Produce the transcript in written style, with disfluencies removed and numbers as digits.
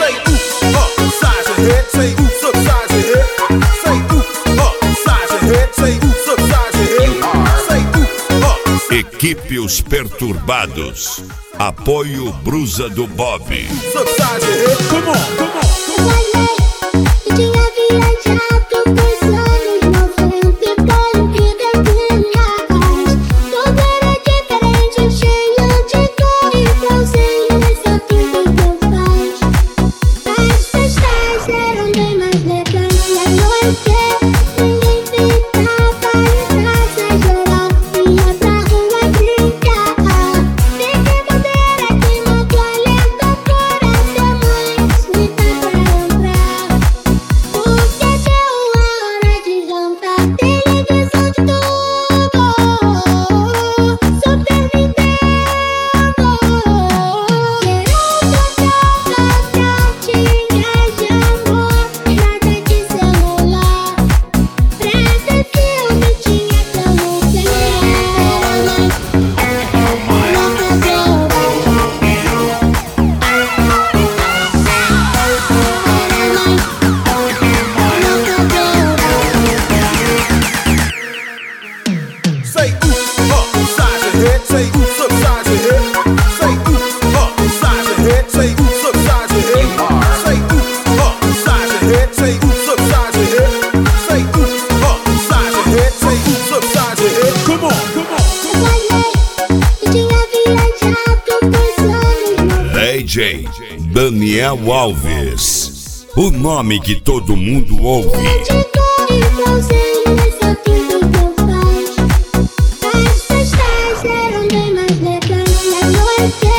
Equipe Os Perturbados. Apoio Brusa do Bob. Come on, come on. Eu tinha viajado pros anos 90 e pelo que desenhas. Tudo era diferente, cheio de cor e igualzinho nesse outro que eu faz. As festas eram bem mais legais. E à noite ninguém ficava em casa geral. Ia pra rua brincar. Fiquei bandeira que uma toalha fora até mais me dá pra entrar. Porque deu a hora de jantar. Televisão de tubo, Super Nintendo. Geral tocava cartinhas de amor, nada de celular. Pra ver filme tinha Say ooh, upside your head. Say ooh, upside your head. Say ooh, upside your head. Say ooh, upside your head. Say ooh, upside your head. Say ooh, upside your head. Say ooh, upside your head. Say ooh, upside your head. Come on, come on. Eu tinha viajado pros anos 90. DJ Daniel Alves. O nome que todo mundo ouve. De cor e igualzinho nesse outro que eu faz. As festas eram bem mais legais. E à noite